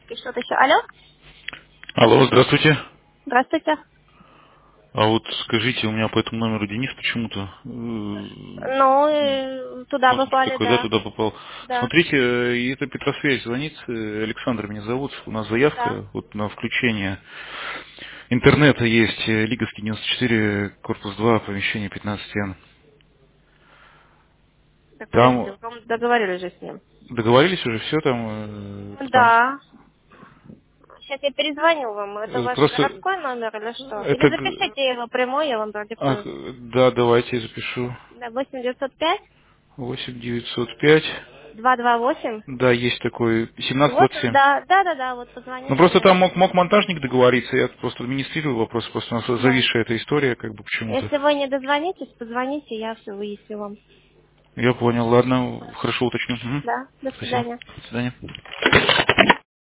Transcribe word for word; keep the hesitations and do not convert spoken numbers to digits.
И что-то еще. Алло? Алло, здравствуйте. Здравствуйте. А вот скажите, у меня по этому номеру Денис почему-то, э, Ну, ну, э, туда паспорт попали, такой, да, да. туда попал. Да. Смотрите, э, и это Петросвязь звонит, э, Александр меня зовут, у нас Да. заявка вот на включение интернета есть, э, Лиговский девяносто четыре, корпус два, помещение пятнадцать Н. Так, подождите, Там вы, по-моему, договорились же с ним. договорились уже все, там, э, там Да. Сейчас я перезвоню вам. Это э, ваш просто городской номер или что? Или это, г- запишите его прямой, я вам а, продиктую. да, давайте я запишу. Да, восемь девятьсот пять восемь девятьсот пять. два два восемь. Да, есть такой, семнадцать Вот, двадцать семь. да, да, да, да, вот Ну позвоните просто там мне. мог, мог монтажник договориться, я просто администрирую вопрос, просто у нас Да. зависшая эта история, как бы почему-то. Если вы не дозвонитесь, позвоните, я все выясню вам. Я понял, ладно, хорошо уточню. Мгм. Да, до Спасибо. свидания. До свидания.